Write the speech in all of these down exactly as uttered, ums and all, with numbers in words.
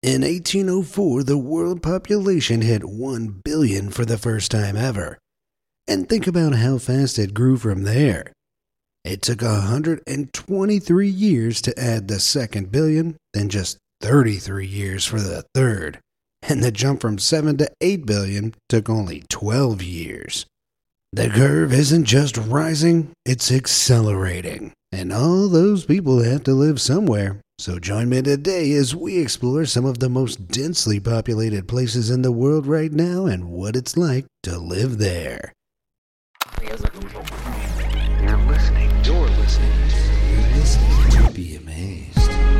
In eighteen oh four, the world population hit one billion for the first time ever. And think about how fast it grew from there. It took one hundred twenty-three years to add the second billion, then just thirty-three years for the third. And the jump from seven to eight billion took only twelve years. The curve isn't just rising, it's accelerating. And all those people have to live somewhere. So join me today as we explore some of the most densely populated places in the world right now and what it's like to live there. You're listening. You're listening. You're listening to Be Amazed.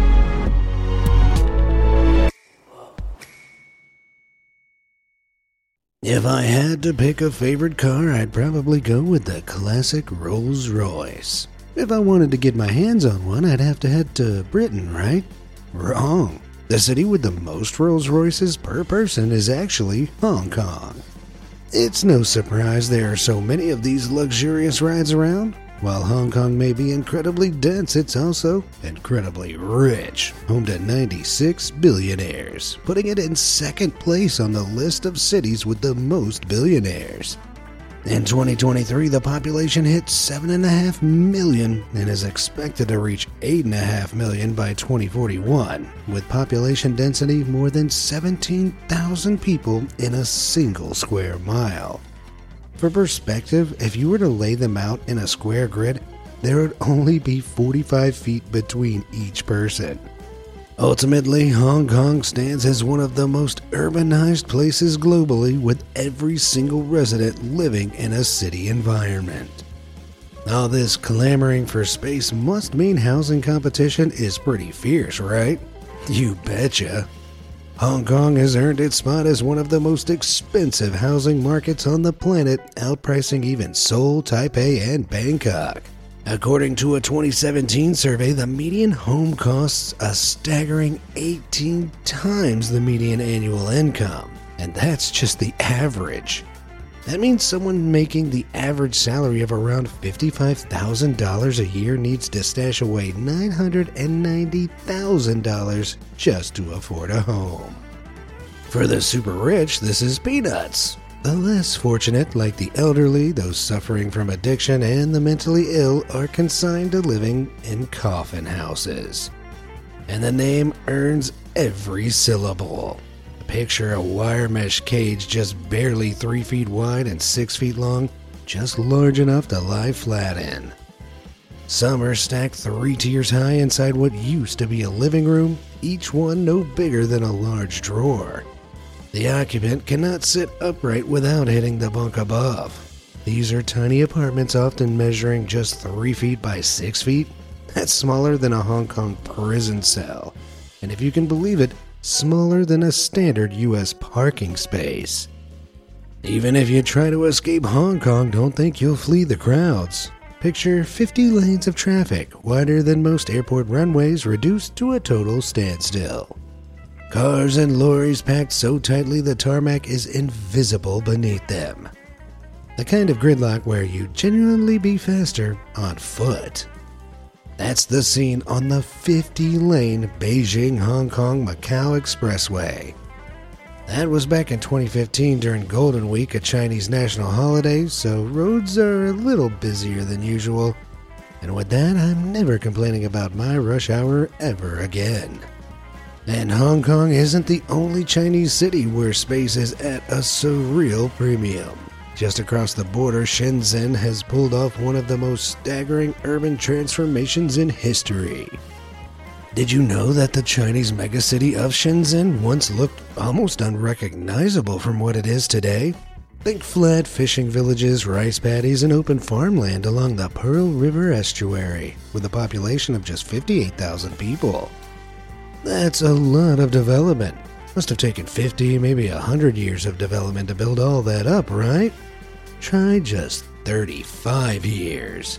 If I had to pick a favorite car, I'd probably go with the classic Rolls-Royce. If I wanted to get my hands on one, I'd have to head to Britain, right? Wrong. The city with the most Rolls-Royces per person is actually Hong Kong. It's no surprise there are so many of these luxurious rides around. While Hong Kong may be incredibly dense, it's also incredibly rich, home to ninety-six billionaires, putting it in second place on the list of cities with the most billionaires. In twenty twenty-three, the population hit seven point five million and is expected to reach eight point five million by twenty forty-one, with population density more than seventeen thousand people in a single square mile. For perspective, if you were to lay them out in a square grid, there would only be forty-five feet between each person. Ultimately, Hong Kong stands as one of the most urbanized places globally, with every single resident living in a city environment. All this clamoring for space must mean housing competition is pretty fierce, right? You betcha. Hong Kong has earned its spot as one of the most expensive housing markets on the planet, outpricing even Seoul, Taipei, and Bangkok. According to a twenty seventeen survey, the median home costs a staggering eighteen times the median annual income, and that's just the average. That means someone making the average salary of around fifty-five thousand dollars a year needs to stash away nine hundred ninety thousand dollars just to afford a home. For the super rich, this is peanuts. The less fortunate, like the elderly, those suffering from addiction, and the mentally ill, are consigned to living in coffin houses. And the name earns every syllable. Picture a wire mesh cage just barely three feet wide and six feet long, just large enough to lie flat in. Some are stacked three tiers high inside what used to be a living room, each one no bigger than a large drawer. The occupant cannot sit upright without hitting the bunk above. These are tiny apartments, often measuring just three feet by six feet. That's smaller than a Hong Kong prison cell. And if you can believe it, smaller than a standard U S parking space. Even if you try to escape Hong Kong, don't think you'll flee the crowds. Picture fifty lanes of traffic, wider than most airport runways, reduced to a total standstill. Cars and lorries packed so tightly the tarmac is invisible beneath them. The kind of gridlock where you'd genuinely be faster on foot. That's the scene on the fifty-lane Beijing-Hong Kong-Macau Expressway. That was back in twenty fifteen during Golden Week, a Chinese national holiday, so roads are a little busier than usual. And with that, I'm never complaining about my rush hour ever again. And Hong Kong isn't the only Chinese city where space is at a surreal premium. Just across the border, Shenzhen has pulled off one of the most staggering urban transformations in history. Did you know that the Chinese megacity of Shenzhen once looked almost unrecognizable from what it is today? Think flat fishing villages, rice paddies, and open farmland along the Pearl River estuary, with a population of just fifty-eight thousand people. That's a lot of development. Must have taken fifty, maybe one hundred years of development to build all that up, right? Try just thirty-five years.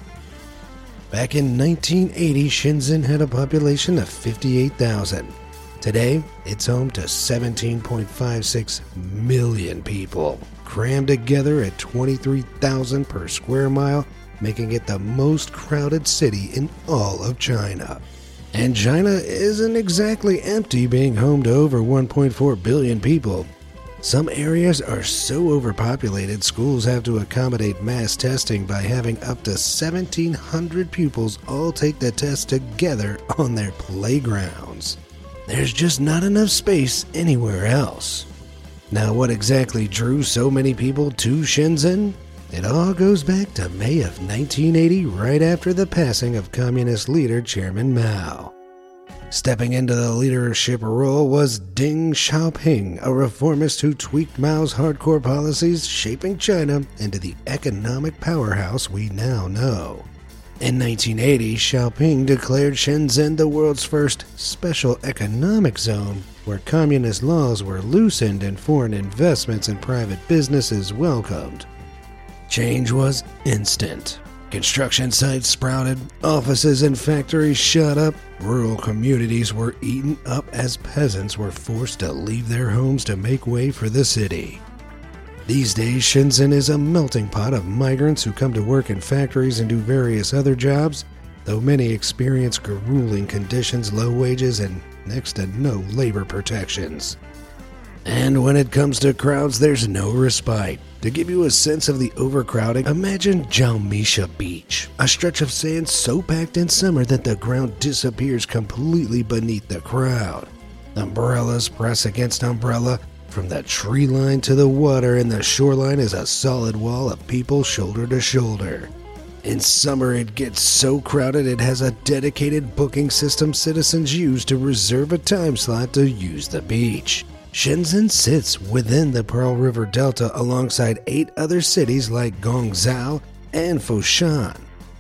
Back in nineteen eighty, Shenzhen had a population of fifty-eight thousand. Today, it's home to seventeen point five six million people, crammed together at twenty-three thousand per square mile, making it the most crowded city in all of China. And China isn't exactly empty, being home to over one point four billion people. Some areas are so overpopulated, schools have to accommodate mass testing by having up to seventeen hundred pupils all take the test together on their playgrounds. There's just not enough space anywhere else. Now, what exactly drew so many people to Shenzhen? It all goes back to May of nineteen eighty, right after the passing of communist leader Chairman Mao. Stepping into the leadership role was Deng Xiaoping, a reformist who tweaked Mao's hardcore policies, shaping China into the economic powerhouse we now know. In nineteen eighty, Xiaoping declared Shenzhen the world's first special economic zone, where communist laws were loosened and foreign investments and private businesses welcomed. Change was instant. Construction sites sprouted, offices and factories shot up, rural communities were eaten up as peasants were forced to leave their homes to make way for the city. These days, Shenzhen is a melting pot of migrants who come to work in factories and do various other jobs, though many experience grueling conditions, low wages, and next to no labor protections. And when it comes to crowds, there's no respite. To give you a sense of the overcrowding, imagine Jiaomisha Beach, a stretch of sand so packed in summer that the ground disappears completely beneath the crowd. Umbrellas press against umbrella, from the tree line to the water, and the shoreline is a solid wall of people shoulder to shoulder. In summer, it gets so crowded it has a dedicated booking system citizens use to reserve a time slot to use the beach. Shenzhen sits within the Pearl River Delta alongside eight other cities like Guangzhou and Foshan.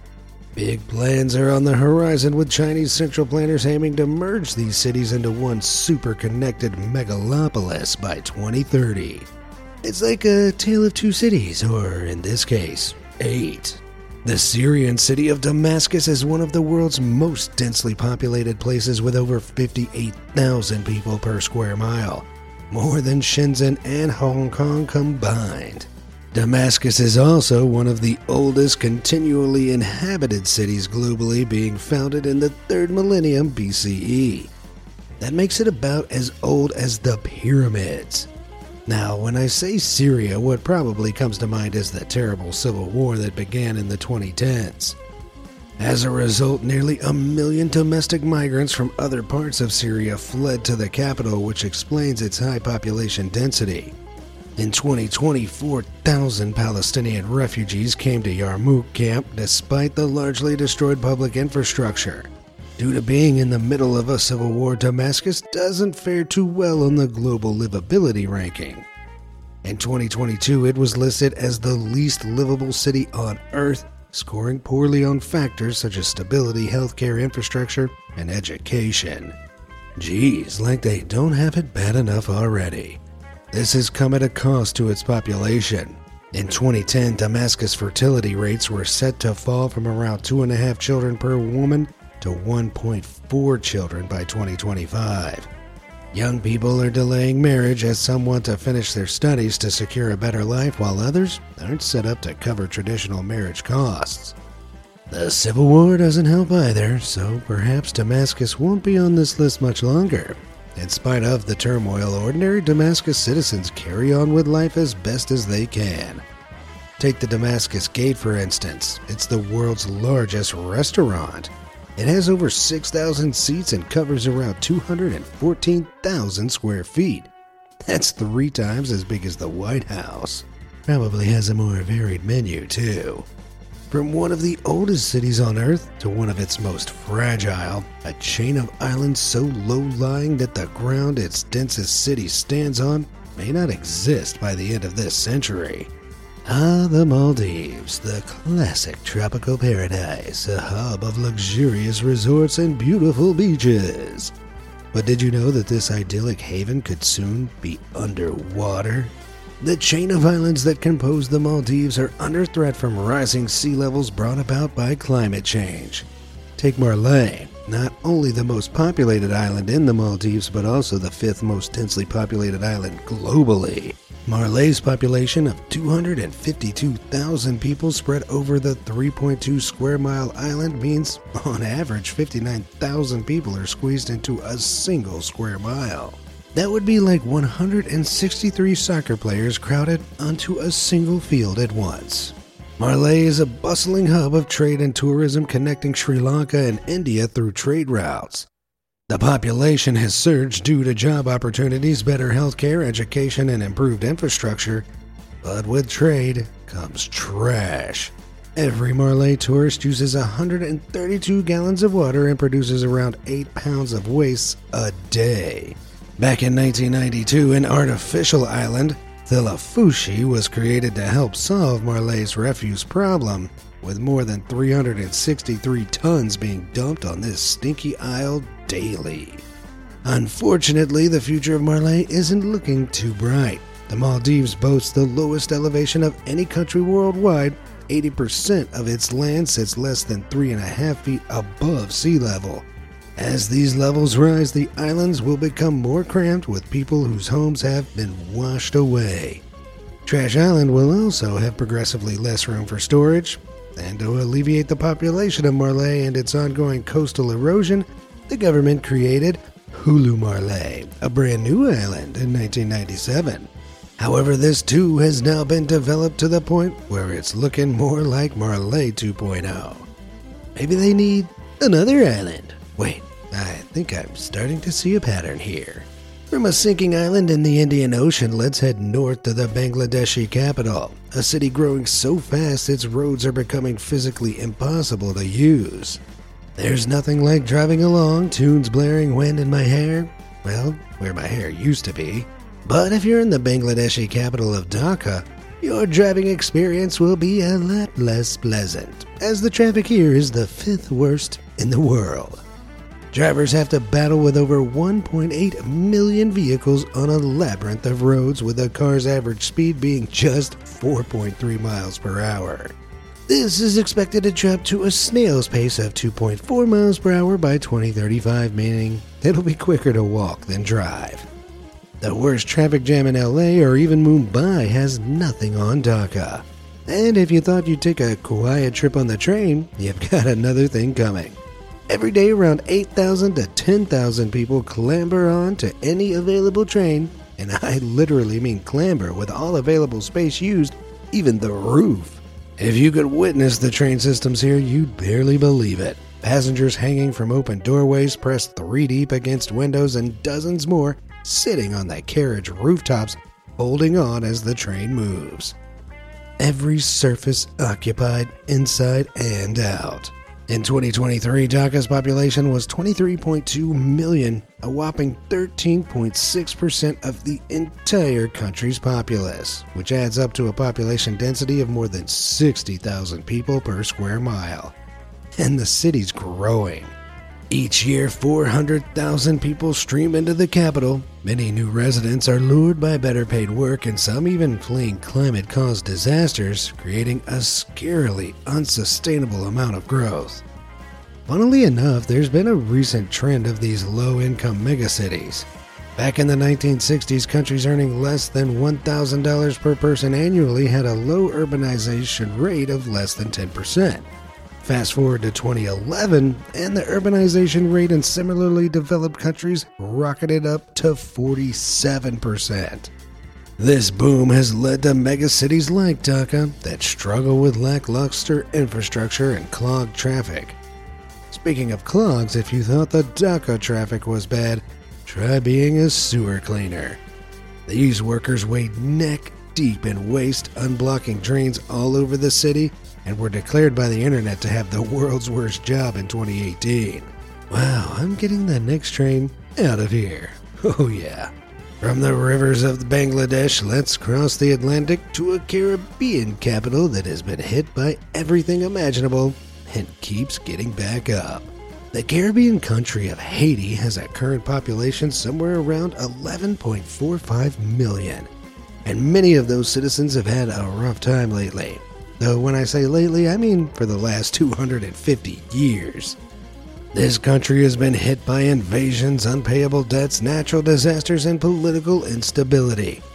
Big plans are on the horizon, with Chinese central planners aiming to merge these cities into one super-connected megalopolis by twenty thirty. It's like a tale of two cities, or in this case, eight. The Syrian city of Damascus is one of the world's most densely populated places, with over fifty-eight thousand people per square mile, more than Shenzhen and Hong Kong combined. Damascus is also one of the oldest continually inhabited cities globally, being founded in the third millennium B C E. That makes it about as old as the pyramids. Now, when I say Syria, what probably comes to mind is the terrible civil war that began in the twenty tens. As a result, nearly a million domestic migrants from other parts of Syria fled to the capital, which explains its high population density. In twenty twenty, four thousand Palestinian refugees came to Yarmouk camp despite the largely destroyed public infrastructure. Due to being in the middle of a civil war, Damascus doesn't fare too well on the global livability ranking. In twenty twenty-two, it was listed as the least livable city on Earth, scoring poorly on factors such as stability, healthcare infrastructure, and education. Geez, like they don't have it bad enough already. This has come at a cost to its population. In twenty ten, Damascus fertility rates were set to fall from around two and a half children per woman to one point four children by twenty twenty-five. Young people are delaying marriage as some want to finish their studies to secure a better life, while others aren't set up to cover traditional marriage costs. The Civil War doesn't help either, so perhaps Damascus won't be on this list much longer. In spite of the turmoil, ordinary Damascus citizens carry on with life as best as they can. Take the Damascus Gate, for instance. It's the world's largest restaurant. It has over six thousand seats and covers around two hundred fourteen thousand square feet. That's three times as big as the White House. Probably has a more varied menu, too. From one of the oldest cities on Earth to one of its most fragile, a chain of islands so low-lying that the ground its densest city stands on may not exist by the end of this century. Ah, the Maldives, the classic tropical paradise, a hub of luxurious resorts and beautiful beaches. But did you know that this idyllic haven could soon be underwater? The chain of islands that compose the Maldives are under threat from rising sea levels brought about by climate change. Take Marley, not only the most populated island in the Maldives, but also the fifth most densely populated island globally. Marlay's population of two hundred fifty-two thousand people spread over the three point two square mile island means, on average, fifty-nine thousand people are squeezed into a single square mile. That would be like one hundred sixty-three soccer players crowded onto a single field at once. Marlay is a bustling hub of trade and tourism connecting Sri Lanka and India through trade routes. The population has surged due to job opportunities, better healthcare, education, and improved infrastructure. But with trade comes trash. Every Marlay tourist uses one hundred thirty-two gallons of water and produces around eight pounds of waste a day. Back in nineteen ninety-two, an artificial island, Thilafushi, was created to help solve Marlay's refuse problem, with more than three hundred sixty-three tons being dumped on this stinky isle daily. Unfortunately, the future of Marlay isn't looking too bright. The Maldives boasts the lowest elevation of any country worldwide. eighty percent of its land sits less than three and a half feet above sea level. As these levels rise, the islands will become more cramped with people whose homes have been washed away. Trash Island will also have progressively less room for storage, and to alleviate the population of Marlay and its ongoing coastal erosion, the government created Hulu Marlay, a brand new island, in nineteen ninety-seven. However, this too has now been developed to the point where it's looking more like Marlay two point oh. Maybe they need another island. Wait, I think I'm starting to see a pattern here. From a sinking island in the Indian Ocean, let's head north to the Bangladeshi capital, a city growing so fast its roads are becoming physically impossible to use. There's nothing like driving along, tunes blaring, wind in my hair, well, where my hair used to be. But if you're in the Bangladeshi capital of Dhaka, your driving experience will be a lot less pleasant, as the traffic here is the fifth worst in the world. Drivers have to battle with over one point eight million vehicles on a labyrinth of roads, with a car's average speed being just four point three miles per hour. This is expected to drop to a snail's pace of two point four miles per hour by twenty thirty-five, meaning it'll be quicker to walk than drive. The worst traffic jam in L A or even Mumbai has nothing on Dhaka. And if you thought you'd take a quiet trip on the train, you've got another thing coming. Every day, around eight thousand to ten thousand people clamber on to any available train, and I literally mean clamber, with all available space used, even the roof. If you could witness the train systems here, you'd barely believe it. Passengers hanging from open doorways, pressed three deep against windows, and dozens more sitting on the carriage rooftops, holding on as the train moves. Every surface occupied, inside and out. In twenty twenty-three, Dhaka's population was twenty-three point two million, a whopping thirteen point six percent of the entire country's populace, which adds up to a population density of more than sixty thousand people per square mile. And the city's growing. Each year, four hundred thousand people stream into the capital. Many new residents are lured by better paid work, and some even fleeing climate-caused disasters, creating a scarily unsustainable amount of growth. Funnily enough, there's been a recent trend of these low-income megacities. Back in the nineteen sixties, countries earning less than one thousand dollars per person annually had a low urbanization rate of less than ten percent. Fast forward to twenty eleven, and the urbanization rate in similarly developed countries rocketed up to forty-seven percent. This boom has led to megacities like Dhaka that struggle with lackluster infrastructure and clogged traffic. Speaking of clogs, if you thought the Dhaka traffic was bad, try being a sewer cleaner. These workers wade neck deep in waste, unblocking drains all over the city, and were declared by the internet to have the world's worst job in twenty eighteen. Wow, I'm getting the next train out of here. Oh yeah. From the rivers of Bangladesh, let's cross the Atlantic to a Caribbean capital that has been hit by everything imaginable and keeps getting back up. The Caribbean country of Haiti has a current population somewhere around eleven point four five million, and many of those citizens have had a rough time lately. Though when I say lately, I mean for the last two hundred fifty years. This country has been hit by invasions, unpayable debts, natural disasters, and political instability.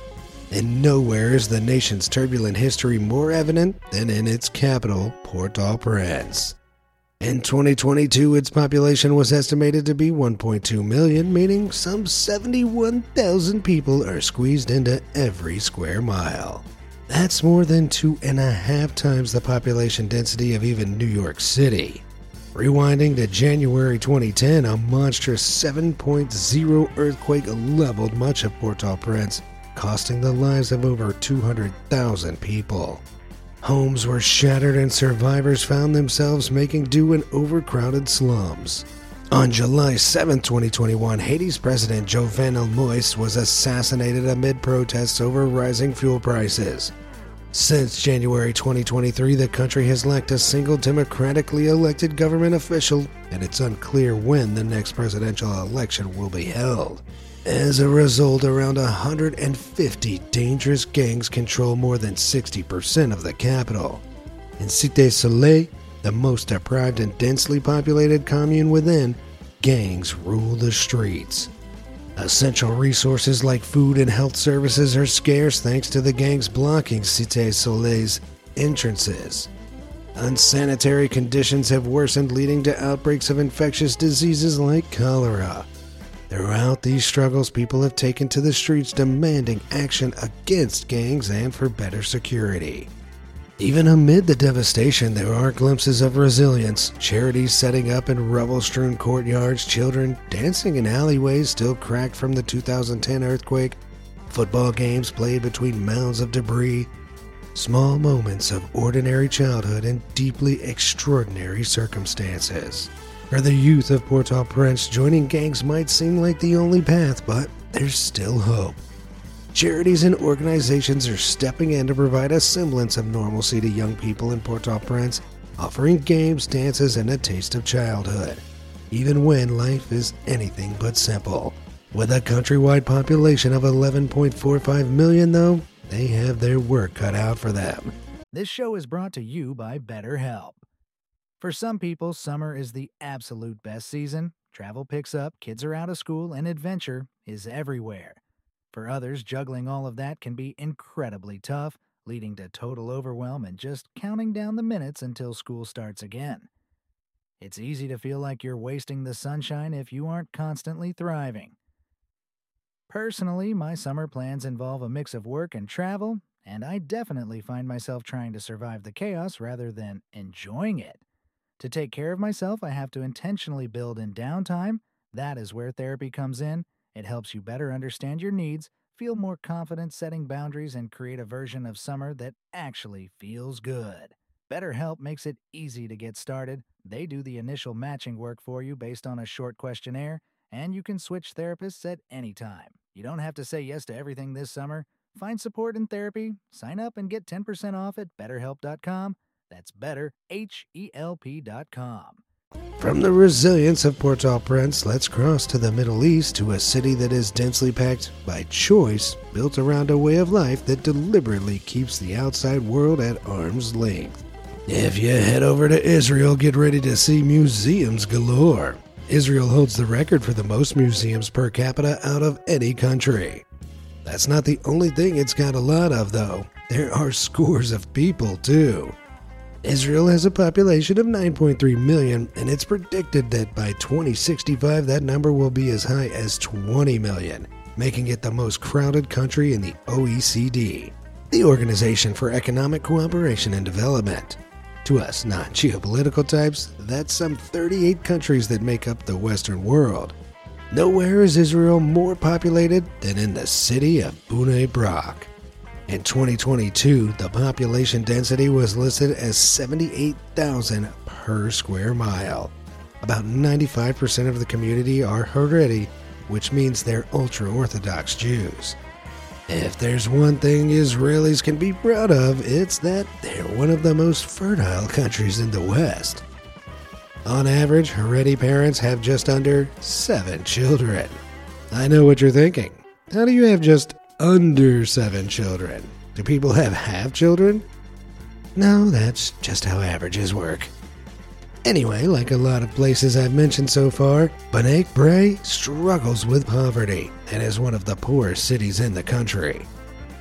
And nowhere is the nation's turbulent history more evident than in its capital, Port-au-Prince. In twenty twenty-two, its population was estimated to be one point two million, meaning some seventy-one thousand people are squeezed into every square mile. That's more than two and a half times the population density of even New York City. Rewinding to January twenty ten, a monstrous seven point oh earthquake leveled much of Port-au-Prince, costing the lives of over two hundred thousand people. Homes were shattered and survivors found themselves making do in overcrowded slums. On July seventh, twenty twenty-one, Haiti's President Jovenel Moïse was assassinated amid protests over rising fuel prices. Since January twenty twenty-three, the country has lacked a single democratically elected government official, and it's unclear when the next presidential election will be held. As a result, around one hundred fifty dangerous gangs control more than sixty percent of the capital. In Cité Soleil, the most deprived and densely populated commune within, gangs rule the streets. Essential resources like food and health services are scarce thanks to the gangs blocking Cité Soleil's entrances. Unsanitary conditions have worsened, leading to outbreaks of infectious diseases like cholera. Throughout these struggles, people have taken to the streets demanding action against gangs and for better security. Even amid the devastation, there are glimpses of resilience, charities setting up in rubble-strewn courtyards, children dancing in alleyways still cracked from the two thousand ten earthquake, football games played between mounds of debris, small moments of ordinary childhood in deeply extraordinary circumstances. For the youth of Port-au-Prince, joining gangs might seem like the only path, but there's still hope. Charities and organizations are stepping in to provide a semblance of normalcy to young people in Port-au-Prince, offering games, dances, and a taste of childhood, even when life is anything but simple. With a countrywide population of eleven point four five million, though, they have their work cut out for them. This show is brought to you by BetterHelp. For some people, summer is the absolute best season. Travel picks up, kids are out of school, and adventure is everywhere. For others, juggling all of that can be incredibly tough, leading to total overwhelm and just counting down the minutes until school starts again. It's easy to feel like you're wasting the sunshine if you aren't constantly thriving. Personally, my summer plans involve a mix of work and travel, and I definitely find myself trying to survive the chaos rather than enjoying it. To take care of myself, I have to intentionally build in downtime. That is where therapy comes in. It helps you better understand your needs, feel more confident setting boundaries, and create a version of summer that actually feels good. BetterHelp makes it easy to get started. They do the initial matching work for you based on a short questionnaire, and you can switch therapists at any time. You don't have to say yes to everything this summer. Find support in therapy. Sign up and get ten percent off at better help dot com. That's better, H E L P dot com. From the resilience of Port-au-Prince, let's cross to the Middle East, to a city that is densely packed by choice, built around a way of life that deliberately keeps the outside world at arm's length. If you head over to Israel, get ready to see museums galore. Israel holds the record for the most museums per capita out of any country. That's not the only thing it's got a lot of, though. There are scores of people, too. Israel has a population of nine point three million, and it's predicted that by twenty sixty-five that number will be as high as twenty million, making it the most crowded country in the O E C D, the Organization for Economic Cooperation and Development. To us non-geopolitical types, that's some thirty-eight countries that make up the Western world. Nowhere is Israel more populated than in the city of Bnei Brak. In twenty twenty-two, the population density was listed as seventy-eight thousand per square mile. About ninety-five percent of the community are Haredi, which means they're ultra-Orthodox Jews. If there's one thing Israelis can be proud of, it's that they're one of the most fertile countries in the West. On average, Haredi parents have just under seven children. I know what you're thinking. How do you have just under seven children? Do people have half children? No, that's just how averages work. Anyway, like a lot of places I've mentioned so far, Bnei Brak struggles with poverty and is one of the poorest cities in the country.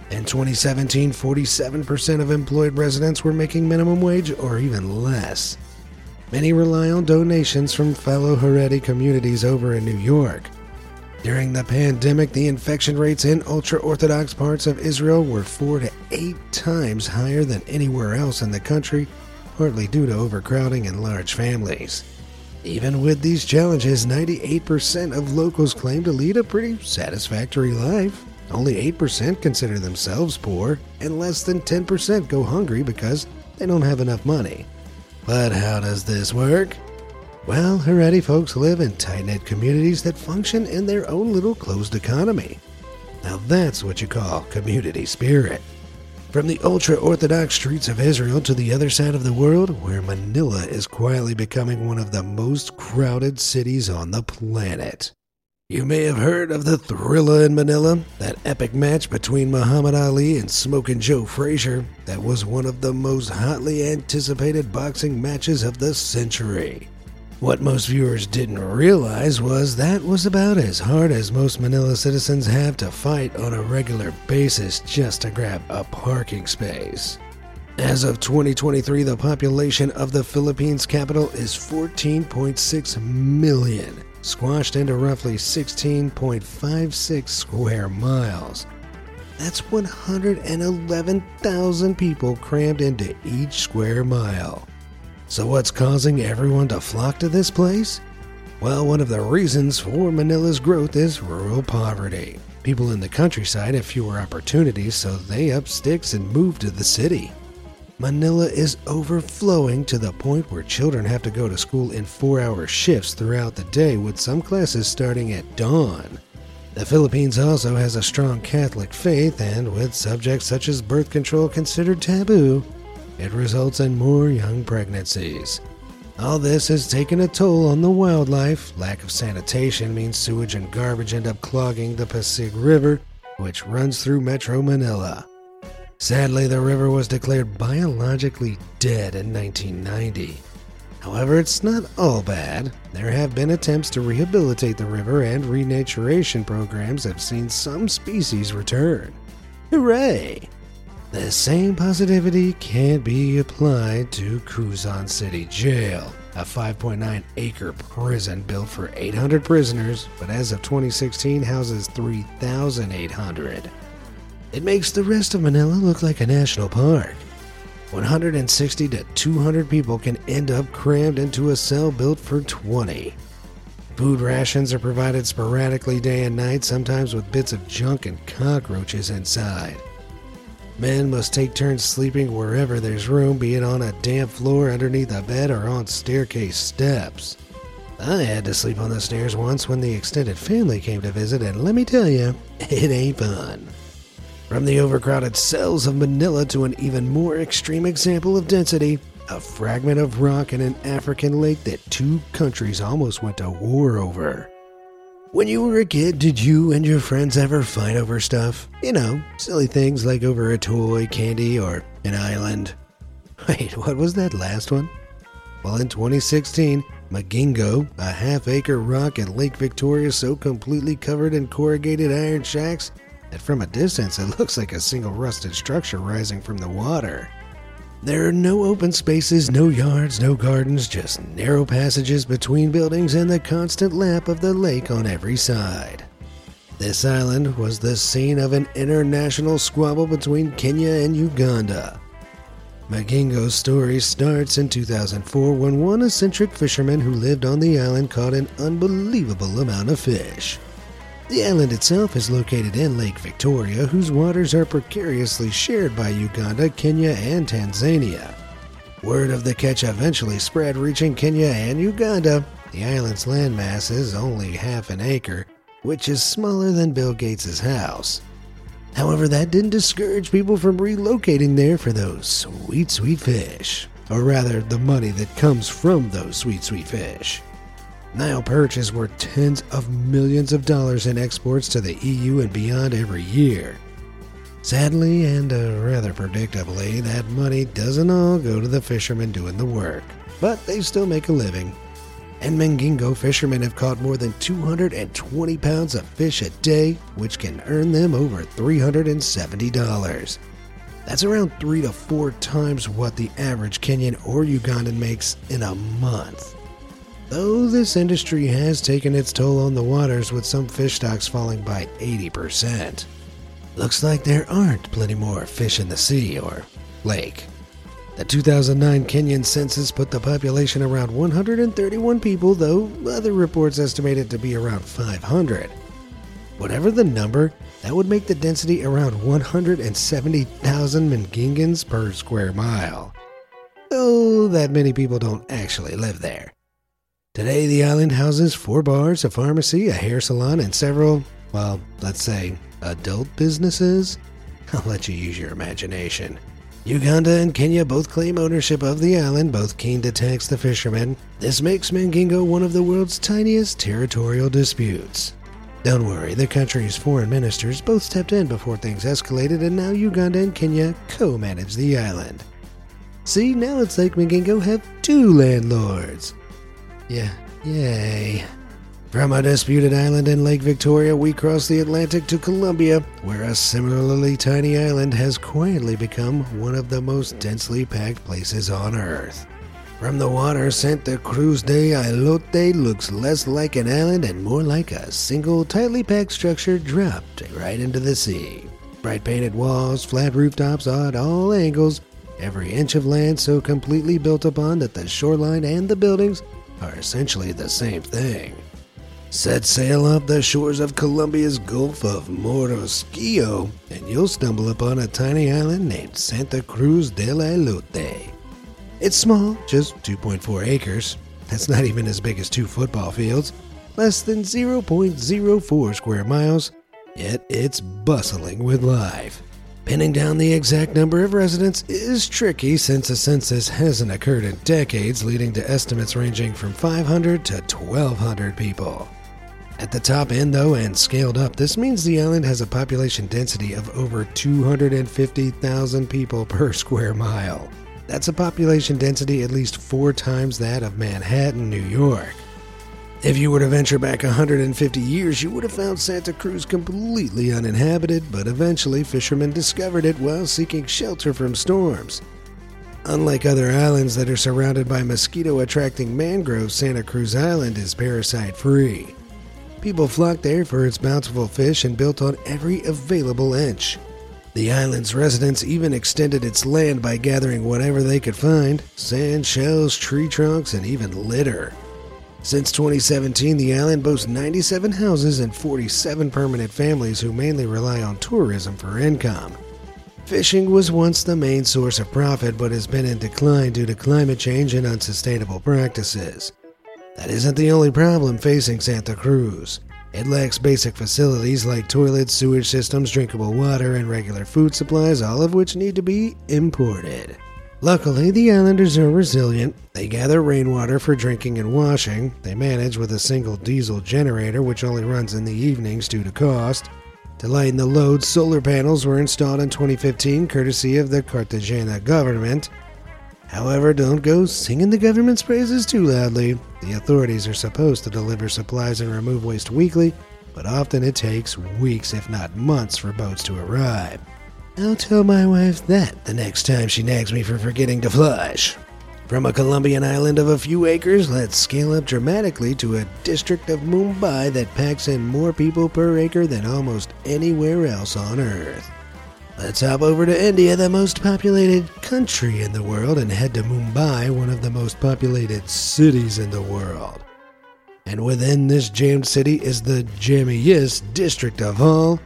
In twenty seventeen, forty-seven percent of employed residents were making minimum wage or even less. Many rely on donations from fellow Haredi communities over in New York. During the pandemic, the infection rates in ultra-Orthodox parts of Israel were four to eight times higher than anywhere else in the country, partly due to overcrowding and large families. Even with these challenges, ninety-eight percent of locals claim to lead a pretty satisfactory life. Only eight percent consider themselves poor, and less than ten percent go hungry because they don't have enough money. But how does this work? Well, Haredi folks live in tight-knit communities that function in their own little closed economy. Now that's what you call community spirit. From the ultra-Orthodox streets of Israel to the other side of the world, where Manila is quietly becoming one of the most crowded cities on the planet. You may have heard of the Thrilla in Manila, that epic match between Muhammad Ali and Smokin' Joe Frazier that was one of the most hotly anticipated boxing matches of the century. What most viewers didn't realize was that was about as hard as most Manila citizens have to fight on a regular basis just to grab a parking space. As of twenty twenty-three, the population of the Philippines capital is fourteen point six million, squashed into roughly sixteen point five six square miles. That's one hundred eleven thousand people crammed into each square mile. So what's causing everyone to flock to this place? Well, one of the reasons for Manila's growth is rural poverty. People in the countryside have fewer opportunities, so they up sticks and move to the city. Manila is overflowing to the point where children have to go to school in four-hour shifts throughout the day, with some classes starting at dawn. The Philippines also has a strong Catholic faith, and with subjects such as birth control considered taboo, it results in more young pregnancies. All this has taken a toll on the wildlife. Lack of sanitation means sewage and garbage end up clogging the Pasig River, which runs through Metro Manila. Sadly, the river was declared biologically dead in nineteen ninety. However, it's not all bad. There have been attempts to rehabilitate the river, and renaturation programs have seen some species return. Hooray! The same positivity can be applied to Quezon City Jail, a five point nine acre prison built for eight hundred prisoners, but as of twenty sixteen houses three thousand eight hundred. It makes the rest of Manila look like a national park. one hundred sixty to two hundred people can end up crammed into a cell built for twenty. Food rations are provided sporadically day and night, sometimes with bits of junk and cockroaches inside. Men must take turns sleeping wherever there's room, be it on a damp floor, underneath a bed, or on staircase steps. I had to sleep on the stairs once when the extended family came to visit, and let me tell you, it ain't fun. From the overcrowded cells of Manila to an even more extreme example of density, a fragment of rock in an African lake that two countries almost went to war over. When you were a kid, did you and your friends ever fight over stuff? You know, silly things like over a toy, candy, or an island. Wait, what was that last one? Well, in twenty sixteen, Magingo, a half-acre rock in Lake Victoria so completely covered in corrugated iron shacks that from a distance it looks like a single rusted structure rising from the water. There are no open spaces, no yards, no gardens, just narrow passages between buildings and the constant lap of the lake on every side. This island was the scene of an international squabble between Kenya and Uganda. Magingo's story starts in two thousand four when one eccentric fisherman who lived on the island caught an unbelievable amount of fish. The island itself is located in Lake Victoria, whose waters are precariously shared by Uganda, Kenya, and Tanzania. Word of the catch eventually spread, reaching Kenya and Uganda. The island's landmass is only half an acre, which is smaller than Bill Gates' house. However, that didn't discourage people from relocating there for those sweet, sweet fish. Or rather, the money that comes from those sweet, sweet fish. Nile perch is worth tens of millions of dollars in exports to the E U and beyond every year. Sadly, and uh, rather predictably, that money doesn't all go to the fishermen doing the work, but they still make a living. and Mengingo fishermen have caught more than two hundred twenty pounds of fish a day, which can earn them over three hundred seventy dollars. That's around three to four times what the average Kenyan or Ugandan makes in a month. Though this industry has taken its toll on the waters, with some fish stocks falling by eighty percent. Looks like there aren't plenty more fish in the sea or lake. The two thousand nine Kenyan census put the population around one hundred thirty-one people, though other reports estimate it to be around five hundred. Whatever the number, that would make the density around one hundred seventy thousand Mengingans per square mile. Though that many people don't actually live there. Today, the island houses four bars, a pharmacy, a hair salon, and several, well, let's say, adult businesses? I'll let you use your imagination. Uganda and Kenya both claim ownership of the island, both keen to tax the fishermen. This makes Mengingo one of the world's tiniest territorial disputes. Don't worry, the country's foreign ministers both stepped in before things escalated, and now Uganda and Kenya co-manage the island. See, now it's like Mengingo have two landlords. Yeah, yay. From a disputed island in Lake Victoria, we cross the Atlantic to Colombia, where a similarly tiny island has quietly become one of the most densely packed places on Earth. From the water, Santa Cruz de Elote looks less like an island and more like a single tightly packed structure dropped right into the sea. Bright painted walls, flat rooftops at all angles, every inch of land so completely built upon that the shoreline and the buildings are essentially the same thing. Set sail up the shores of Colombia's Gulf of Morrosquillo, and you'll stumble upon a tiny island named Santa Cruz de la Elote. It's small, just two point four acres. That's not even as big as two football fields, less than zero point zero four square miles, yet it's bustling with life. Pinning down the exact number of residents is tricky since a census hasn't occurred in decades, leading to estimates ranging from five hundred to twelve hundred people. At the top end, though, and scaled up, this means the island has a population density of over two hundred fifty thousand people per square mile. That's a population density at least four times that of Manhattan, New York. If you were to venture back one hundred fifty years, you would have found Santa Cruz completely uninhabited, but eventually fishermen discovered it while seeking shelter from storms. Unlike other islands that are surrounded by mosquito-attracting mangroves, Santa Cruz Island is parasite-free. People flock there for its bountiful fish and built on every available inch. The island's residents even extended its land by gathering whatever they could find: sand, shells, tree trunks, and even litter. Since twenty seventeen, the island boasts ninety-seven houses and forty-seven permanent families who mainly rely on tourism for income. Fishing was once the main source of profit, but has been in decline due to climate change and unsustainable practices. That isn't the only problem facing Santa Cruz. It lacks basic facilities like toilets, sewage systems, drinkable water, and regular food supplies, all of which need to be imported. Luckily, the islanders are resilient. They gather rainwater for drinking and washing. They manage with a single diesel generator, which only runs in the evenings due to cost. To lighten the load, solar panels were installed in twenty fifteen, courtesy of the Cartagena government. However, don't go singing the government's praises too loudly. The authorities are supposed to deliver supplies and remove waste weekly, but often it takes weeks, if not months, for boats to arrive. I'll tell my wife that the next time she nags me for forgetting to flush. From a Colombian island of a few acres, let's scale up dramatically to a district of Mumbai that packs in more people per acre than almost anywhere else on Earth. Let's hop over to India, the most populated country in the world, and head to Mumbai, one of the most populated cities in the world. And within this jammed city is the jammiest district of all,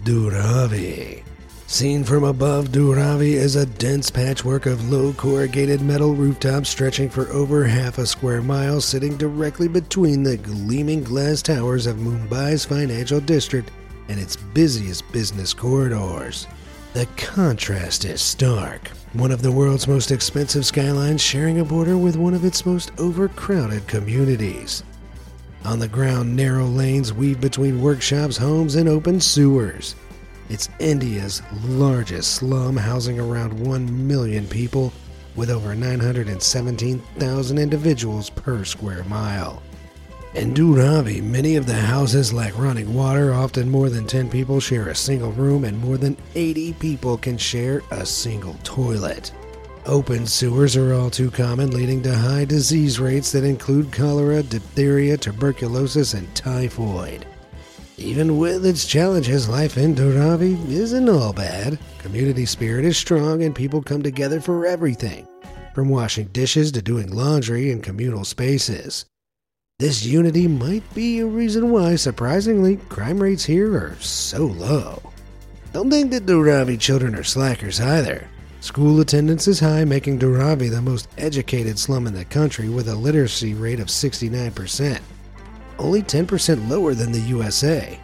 Dharavi. Seen from above, Dharavi is a dense patchwork of low corrugated metal rooftops stretching for over half a square mile, sitting directly between the gleaming glass towers of Mumbai's financial district and its busiest business corridors. The contrast is stark. One of the world's most expensive skylines sharing a border with one of its most overcrowded communities. On the ground, narrow lanes weave between workshops, homes, and open sewers. It's India's largest slum, housing around one million people, with over nine hundred seventeen thousand individuals per square mile. In Dharavi, many of the houses lack running water. Often more than ten people share a single room, and more than eighty people can share a single toilet. Open sewers are all too common, leading to high disease rates that include cholera, diphtheria, tuberculosis, and typhoid. Even with its challenges, life in Dharavi isn't all bad. Community spirit is strong and people come together for everything, from washing dishes to doing laundry in communal spaces. This unity might be a reason why, surprisingly, crime rates here are so low. Don't think that Dharavi children are slackers either. School attendance is high, making Dharavi the most educated slum in the country with a literacy rate of sixty-nine percent. Only ten percent lower than the U S A.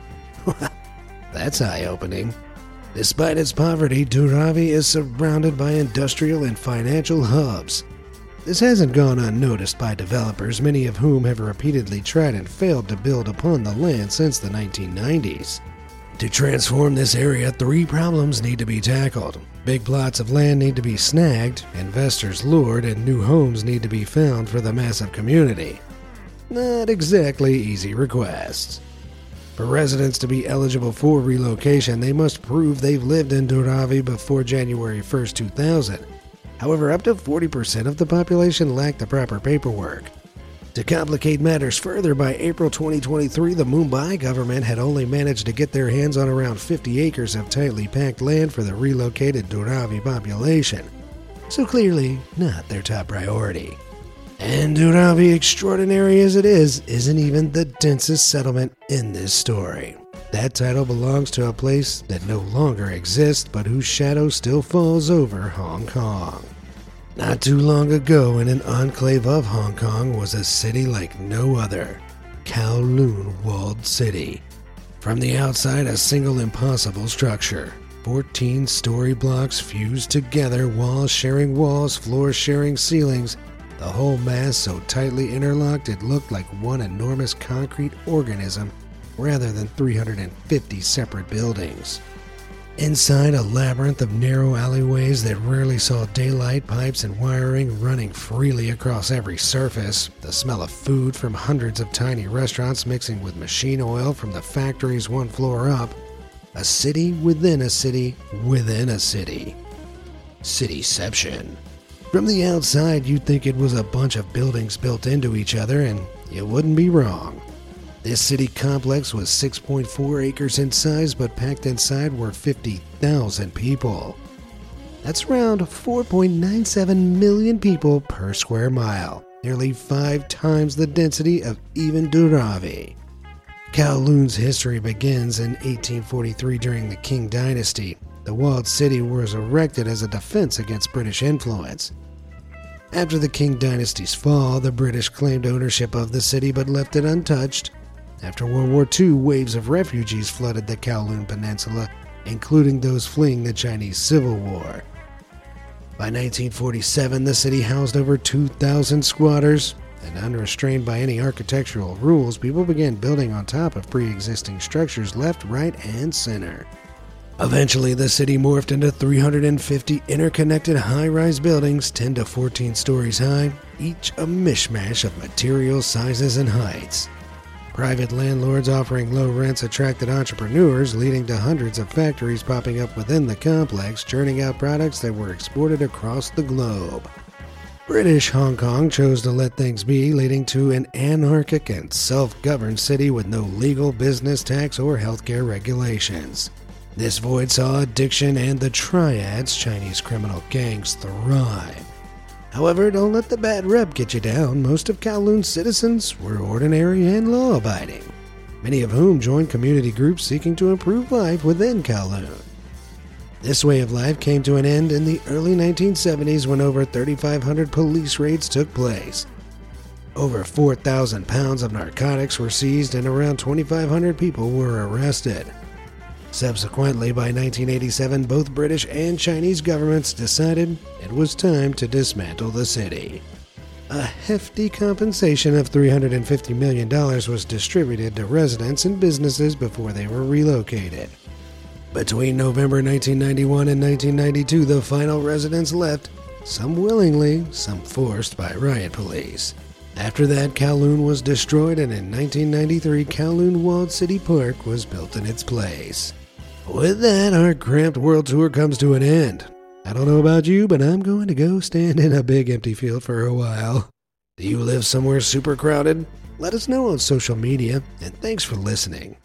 That's eye-opening. Despite its poverty, Dharavi is surrounded by industrial and financial hubs. This hasn't gone unnoticed by developers, many of whom have repeatedly tried and failed to build upon the land since the nineteen nineties. To transform this area, three problems need to be tackled. Big plots of land need to be snagged, investors lured, and new homes need to be found for the massive community. Not exactly easy requests. For residents to be eligible for relocation, they must prove they've lived in Dharavi before January first, two thousand. However, up to forty percent of the population lack the proper paperwork. To complicate matters further, by April twenty twenty-three, the Mumbai government had only managed to get their hands on around fifty acres of tightly packed land for the relocated Dharavi population. So clearly, not their top priority. And Dharavi, extraordinary as it is, isn't even the densest settlement in this story. That title belongs to a place that no longer exists, but whose shadow still falls over Hong Kong. Not too long ago, in an enclave of Hong Kong, was a city like no other, Kowloon Walled City. From the outside, a single impossible structure. fourteen-story blocks fused together, walls sharing walls, floors sharing ceilings. The whole mass so tightly interlocked it looked like one enormous concrete organism rather than three hundred fifty separate buildings. Inside, a labyrinth of narrow alleyways that rarely saw daylight, pipes and wiring running freely across every surface, the smell of food from hundreds of tiny restaurants mixing with machine oil from the factories one floor up, a city within a city within a city. Cityception. From the outside, you'd think it was a bunch of buildings built into each other, and you wouldn't be wrong. This city complex was six point four acres in size, but packed inside were fifty thousand people. That's around four point nine seven million people per square mile, nearly five times the density of even Dharavi. Kowloon's history begins in eighteen forty-three during the Qing Dynasty. The walled city was erected as a defense against British influence. After the Qing Dynasty's fall, the British claimed ownership of the city but left it untouched. After World War Two, waves of refugees flooded the Kowloon Peninsula, including those fleeing the Chinese Civil War. By nineteen forty-seven, the city housed over two thousand squatters, and unrestrained by any architectural rules, people began building on top of pre-existing structures left, right, and center. Eventually, the city morphed into three hundred fifty interconnected high-rise buildings, ten to fourteen stories high, each a mishmash of materials, sizes, and heights. Private landlords offering low rents attracted entrepreneurs, leading to hundreds of factories popping up within the complex, churning out products that were exported across the globe. British Hong Kong chose to let things be, leading to an anarchic and self-governed city with no legal, business, tax, or healthcare regulations. This void saw addiction and the triads, Chinese criminal gangs, thrive. However, don't let the bad rep get you down. Most of Kowloon's citizens were ordinary and law-abiding, many of whom joined community groups seeking to improve life within Kowloon. This way of life came to an end in the early nineteen seventies when over thirty-five hundred police raids took place. Over four thousand pounds of narcotics were seized and around twenty-five hundred people were arrested. Subsequently, by nineteen eighty-seven, both British and Chinese governments decided it was time to dismantle the city. A hefty compensation of three hundred fifty million dollars was distributed to residents and businesses before they were relocated. Between November nineteen ninety-one and nineteen ninety-two, the final residents left, some willingly, some forced by riot police. After that, Kowloon was destroyed, and in nineteen ninety-three, Kowloon Walled City Park was built in its place. With that, our cramped world tour comes to an end. I don't know about you, but I'm going to go stand in a big empty field for a while. Do you live somewhere super crowded? Let us know on social media, and thanks for listening.